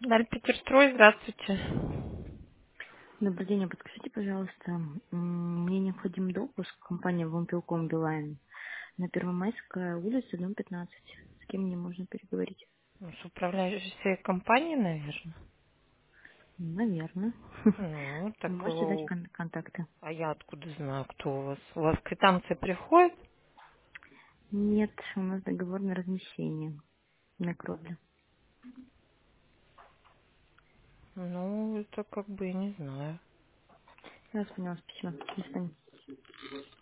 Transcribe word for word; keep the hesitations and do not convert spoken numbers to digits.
Даль Петерстрой, здравствуйте. Добрый день, а подскажите, пожалуйста, м, мне необходим допуск в компании Вомпилком Билайн на Первомайская улица, дом пятнадцать. С кем мне можно переговорить? Ну, с управляющей компанией, наверное. Наверное. Ну, так, Можете дать э, кон- контакты? а я откуда знаю, кто у вас? У вас квитанция приходит? Нет, у нас договор на размещение на кровле. Ну, это как бы я не знаю. Я вас поняла, спасибо. До свидания.